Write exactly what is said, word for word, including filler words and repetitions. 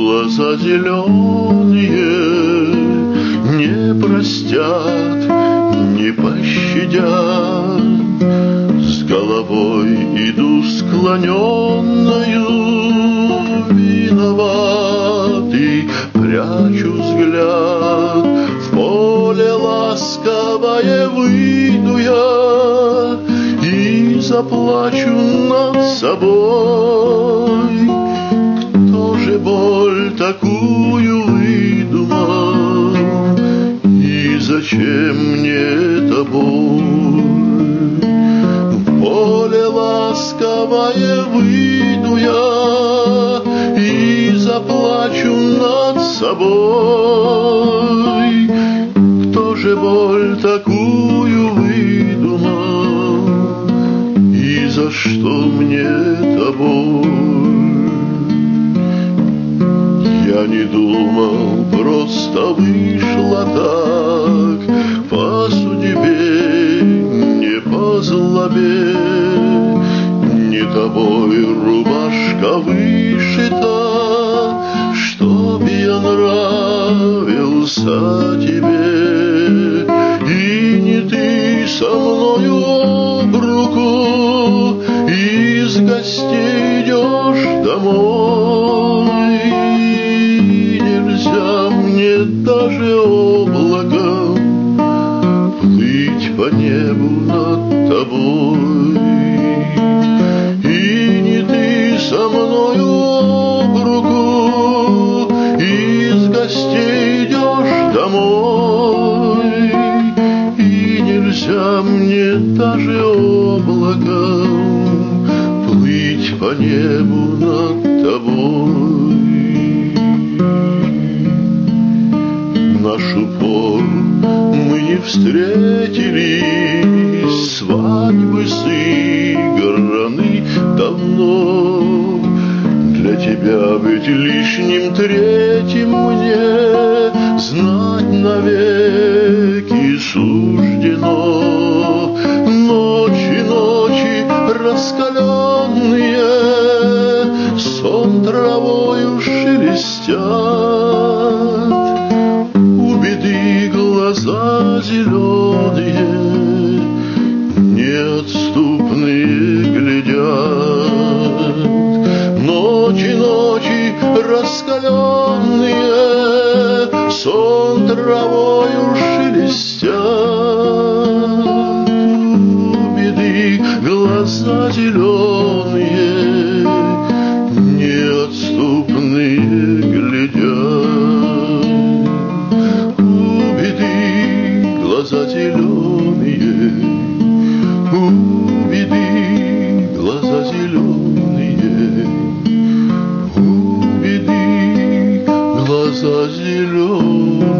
глаза зеленые не простят, не пощадят. С головой иду склоненною, виноватый, прячу взгляд. В поле ласковое выйду я и заплачу над собой. Кто же боль такую выдумал, и зачем мне эта боль? В поле ласковое выйду я и заплачу над собой. Кто же боль такую выдумал, и за что мне эта боль? Я не думал, просто вышло так, по судьбе, не по злобе. Не тобой рубашка вышита, чтоб я нравился тебе. И не ты со мною об руку из гостей идешь домой. Нельзя мне даже облаком плыть по небу над тобой. И не ты со мною об руку из гостей идешь домой. И нельзя мне даже облаком плыть по небу над тобой. Нашу пору мы не встретились, свадьбы сыграны давно. Для тебя быть лишним третьим мне знать навеки суждено. Ночи, ночи раскаленные, сон травою шелестят. Глаза зеленые, неотступные глядят. Ночи, ночи раскаленные, сон травою шелестят. У беды глаза зеленые, неотступные глядят. Глаза зеленые, у беды глаза зеленые, у беды глаза зеленые.